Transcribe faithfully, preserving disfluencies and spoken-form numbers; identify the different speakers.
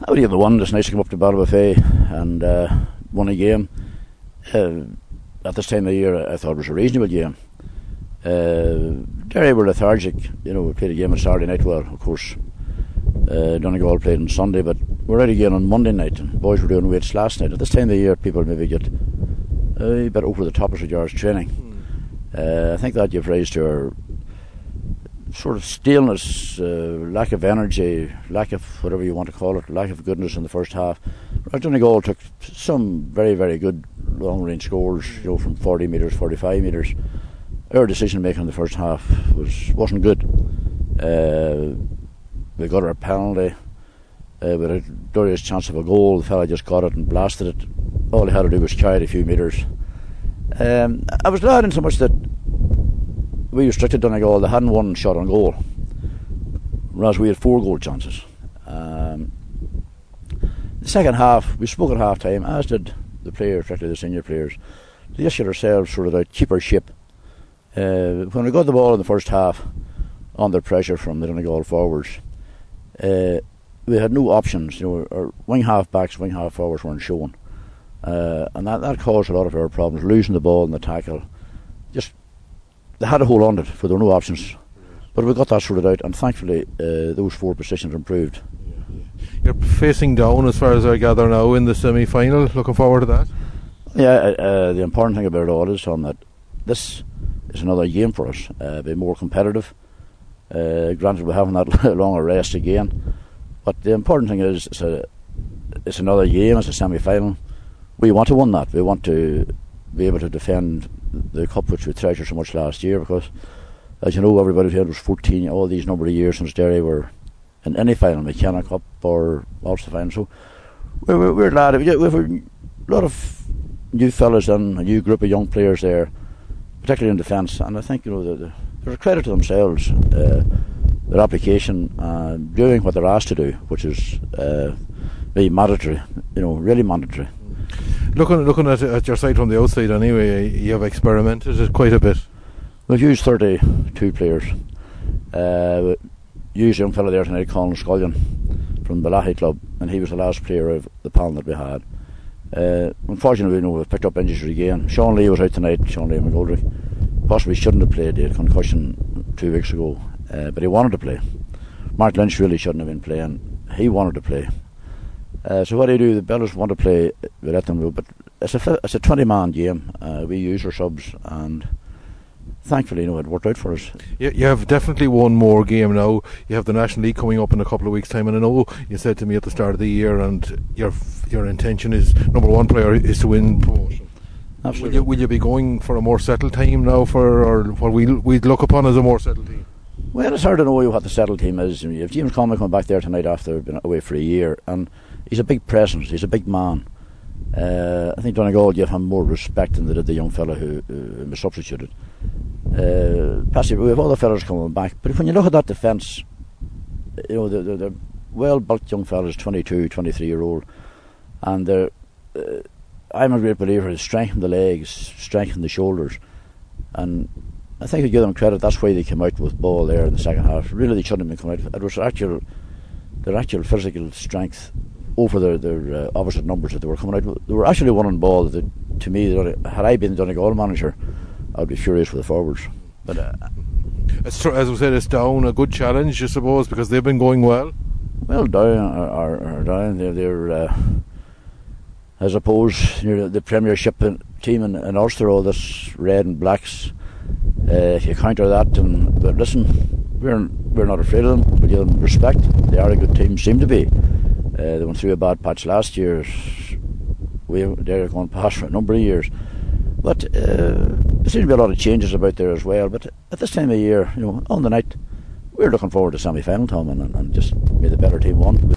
Speaker 1: we have the one. It's nice to come up to Ballybofey and uh, won a game. Uh, at this time of the year, I thought it was a reasonable game. Uh, Derry were lethargic. You know, we played a game on Saturday night. Well, of course, uh, Donegal played on Sunday, but we're ready again on Monday night. And boys were doing weights last night. At this time of the year, people maybe get a bit over the top as regards training. Mm. Uh, I think that gives rise to our sort of staleness, uh, lack of energy, lack of whatever you want to call it, lack of goodness in the first half. Donegal took some very, very good long-range scores, you know, from forty metres, forty-five metres. Our decision making in the first half was wasn't good. Uh, we got our penalty. Uh, we had a glorious chance of a goal. The fella just got it and blasted it. All he had to do was carry it a few metres. Um, I was glad in so much that we restricted Donegal. They hadn't one shot on goal, whereas we had four goal chances. Um, the second half, we spoke at half time, as did the players, particularly the senior players. To just get ourselves sort of out, keep our ship. Uh, when we got the ball in the first half, under pressure from the Donegal forwards, uh, we had no options. You know, our wing half backs, wing half forwards weren't showing, uh, and that, that caused a lot of our problems. Losing the ball in the tackle, just they had to hold on to it, for there were no options. But we got that sorted out, and thankfully uh, those four positions improved.
Speaker 2: You're facing down, as far as I gather now, in the semi-final. Looking forward to that.
Speaker 1: Yeah, uh, the important thing about it all is, Tom, that this is another game for us. Uh, be more competitive. Uh, granted, we're having that longer rest again, but the important thing is it's, a, it's another game. It's a semi-final. We want to win that. We want to be able to defend the cup which we treasured so much last year, because, as you know, everybody here was fourteen all these number of years since Derry were in any final, McKenna Cup or Ulster final. So we're, we're, we're glad. We have a lot of new fellas and a new group of young players there, particularly in defence, and I think, you know, the, the, they're a credit to themselves, uh, their application and doing what they're asked to do, which is uh, very mandatory, you know, really mandatory.
Speaker 2: Looking looking at, at your side from the outside anyway, you have experimented it quite a bit.
Speaker 1: We've used thirty-two players. Uh, we used a young fellow there tonight, Colin Scullion, from the Balahi club, and he was the last player of the panel that we had. Uh, unfortunately, you know, we've picked up injuries again. Sean Lee was out tonight, Sean Lee McGoldrick. Possibly shouldn't have played. He had concussion two weeks ago, uh, but he wanted to play. Mark Lynch really shouldn't have been playing. He wanted to play. Uh, so what do you do? The Bellas want to play, we let them go, but it's a it's a twenty man game. Uh, we use our subs, and thankfully, you know, it worked out for us.
Speaker 2: You, you have definitely one more game now. You have the National League coming up in a couple of weeks' time, and I know you said to me at the start of the year, and your your intention is, number one player is to win promotion.
Speaker 1: Absolutely.
Speaker 2: Will you, will you be going for a more settled team now, for or what we we'd, we'd look upon as a more settled team?
Speaker 1: Well, it's hard to know what the settled team is. You have James Conway coming back there tonight after being away for a year, and he's a big presence. He's a big man. Uh, I think Donegal give him more respect than they did the young fella who, who was substituted. Uh, Passy, we have other fellas coming back, but when you look at that defence, you know, they're, they're well-built young fellas, twenty-two, twenty-three year old, and they're. Uh, I'm a great believer in strengthening the legs, strengthening the shoulders, and I think I give them credit. That's why they came out with ball there in the second half. Really, they shouldn't have been coming out. It was actual, their actual physical strength over their, their uh, opposite numbers that they were coming out with. They were actually winning ball. That, to me, had I been the Donegal manager, I'd be furious with the forwards. But uh,
Speaker 2: as we said, it's down. A good challenge, I suppose, because they've been going well.
Speaker 1: Well, down are, are down. They're, they're uh, I suppose, you know, the Premiership team in, in Ulster, all this red and blacks. Uh, if you counter that, and but listen, we're we're not afraid of them. We give them respect. They are a good team, seem to be. Uh, they went through a bad patch last year. We they're going past for a number of years, but uh, there seems to be a lot of changes about there as well. But at this time of year, you know, on the night, we're looking forward to semi-final, Tom, and, and just may the better team won.